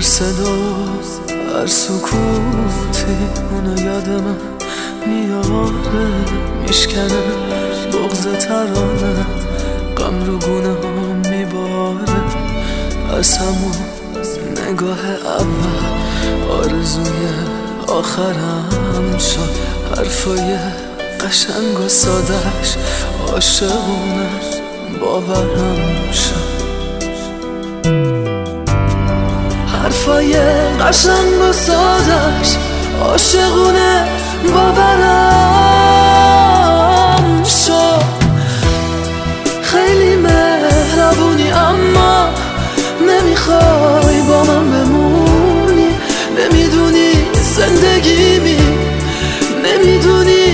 هر صدا هر سکوتی اونو یاد من میاره، میشکنه بغض ترانه، غم رو گونه ها میباره. از همون نگاه اول آرزوی آخرم شد، حرفای قشنگ و سادش عاشقونه باورم شد. حرفای قشنگ و سادش عاشقونه باورم شد. خیلی مهربونی اما نمیخوای با من بمونی، نمیدونی زندگیمی، نمیدونی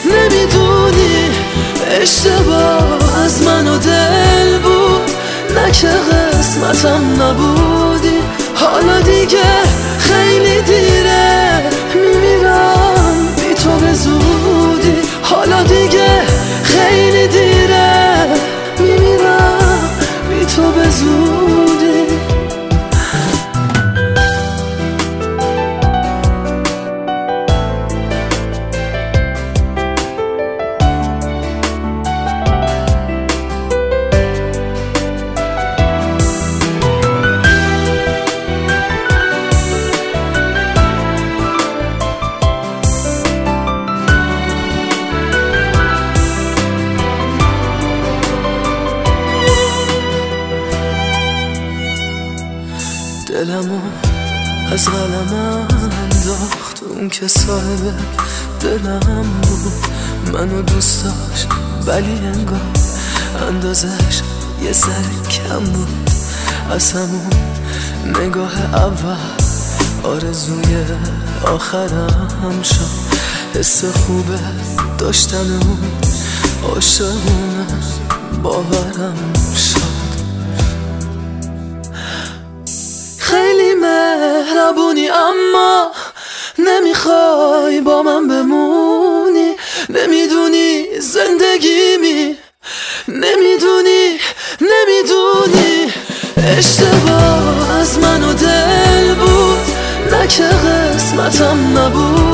اشتباه از من و دل بود، نه که قسمتم نبودی. حالا دیگه خیلی دیره، میمیرم بی تو به زودی. حالا دیگه خیلی دیره، میمیرم بی تو به زودی. دلمو از قلمم انداخت اون که صاحب دلم بود، منو دوست داشت ولی انگار اندازش یه ذره کم بود. از همون نگاه اول آرزوی آخرم شد، حس خوبه داشتن اون عاشقونه باورم شد. خیلی مهربونی اما نمیخوای با من بمونی، نمیدونی زندگیمی، نمیدونی اشتباه از من و دل بود، نه که قسمتم نبود.